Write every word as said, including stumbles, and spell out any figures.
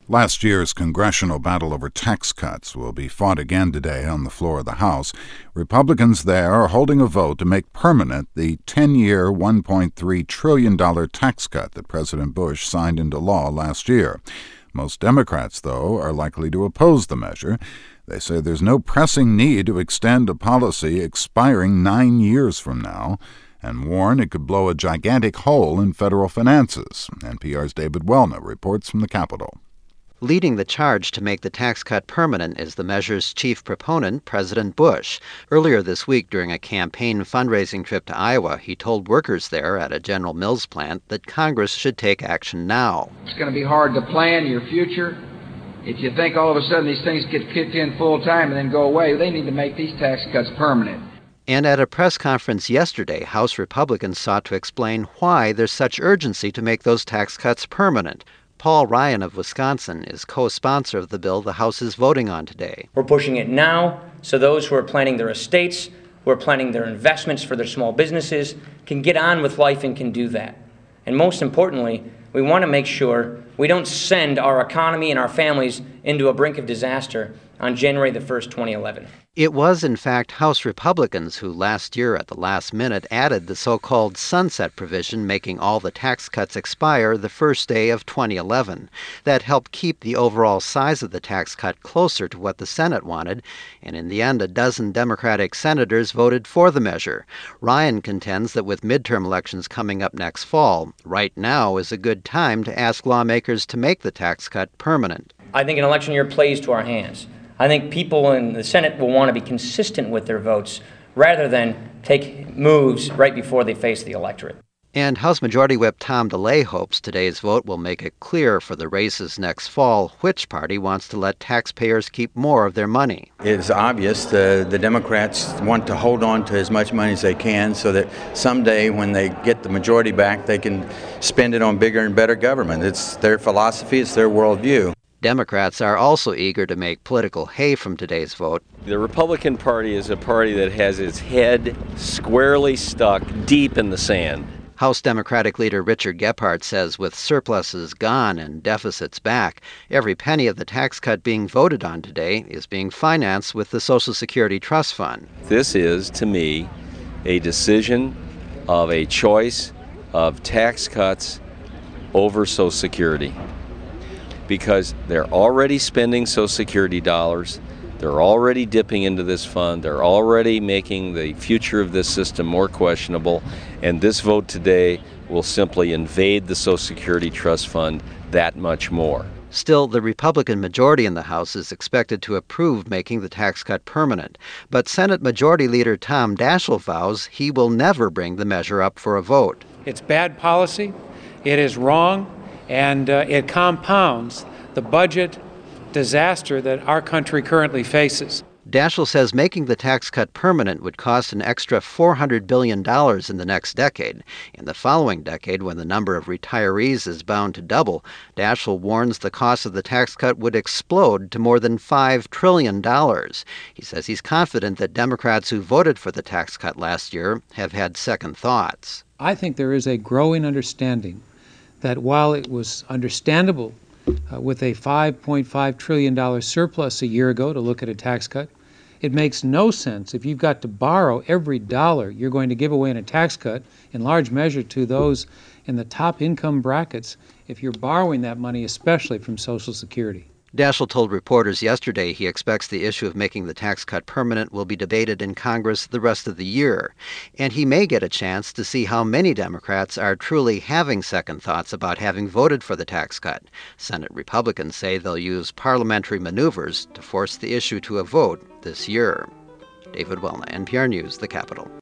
Last year's congressional battle over tax cuts will be fought again today on the floor of the House. Republicans there are holding a vote to make permanent the ten-year, one point three trillion dollars tax cut that President Bush signed into law last year. Most Democrats, though, are likely to oppose the measure. They say there's no pressing need to extend a policy expiring nine years from now, and warn it could blow a gigantic hole in federal finances. N P R's David Welna reports from the Capitol. Leading the charge to make the tax cut permanent is the measure's chief proponent, President Bush. Earlier this week, during a campaign fundraising trip to Iowa, he told workers there at a General Mills plant that Congress should take action now. It's going to be hard to plan your future. If you think all of a sudden these things get kicked in full time and then go away, they need to make these tax cuts permanent. And at a press conference yesterday, House Republicans sought to explain why there's such urgency to make those tax cuts permanent. Paul Ryan of Wisconsin is co-sponsor of the bill the House is voting on today. We're pushing it now so those who are planning their estates, who are planning their investments for their small businesses, can get on with life and can do that. And most importantly, we want to make sure we don't send our economy and our families into a brink of disaster on January the first, twenty eleven. It was, in fact, House Republicans who last year at the last minute added the so-called sunset provision making all the tax cuts expire the first day of twenty eleven. That helped keep the overall size of the tax cut closer to what the Senate wanted, and in the end a dozen Democratic senators voted for the measure. Ryan contends that with midterm elections coming up next fall, right now is a good time to ask lawmakers to make the tax cut permanent. I think an election year plays to our hands. I think people in the Senate will want to be consistent with their votes rather than take moves right before they face the electorate. And House Majority Whip Tom DeLay hopes today's vote will make it clear for the races next fall which party wants to let taxpayers keep more of their money. It's obvious the, the Democrats want to hold on to as much money as they can so that someday when they get the majority back, they can spend it on bigger and better government. It's their philosophy, it's their worldview. Democrats are also eager to make political hay from today's vote. The Republican Party is a party that has its head squarely stuck deep in the sand. House Democratic leader Richard Gephardt says with surpluses gone and deficits back, every penny of the tax cut being voted on today is being financed with the Social Security Trust Fund. This is, to me, a decision of a choice of tax cuts over Social Security, because they're already spending Social Security dollars, they're already dipping into this fund, they're already making the future of this system more questionable, and this vote today will simply invade the Social Security Trust Fund that much more. Still, the Republican majority in the House is expected to approve making the tax cut permanent. But Senate Majority Leader Tom Daschle vows he will never bring the measure up for a vote. It's bad policy, it is wrong, and uh, it compounds the budget disaster that our country currently faces. Daschle says making the tax cut permanent would cost an extra four hundred billion dollars in the next decade. In the following decade, when the number of retirees is bound to double, Daschle warns the cost of the tax cut would explode to more than five trillion dollars. He says he's confident that Democrats who voted for the tax cut last year have had second thoughts. I think there is a growing understanding that while it was understandable uh, with a five point five trillion dollars surplus a year ago to look at a tax cut, it makes no sense if you've got to borrow every dollar you're going to give away in a tax cut, in large measure to those in the top income brackets, if you're borrowing that money, especially from Social Security. Daschle told reporters yesterday he expects the issue of making the tax cut permanent will be debated in Congress the rest of the year, and he may get a chance to see how many Democrats are truly having second thoughts about having voted for the tax cut. Senate Republicans say they'll use parliamentary maneuvers to force the issue to a vote this year. David Welna, N P R News, The Capitol.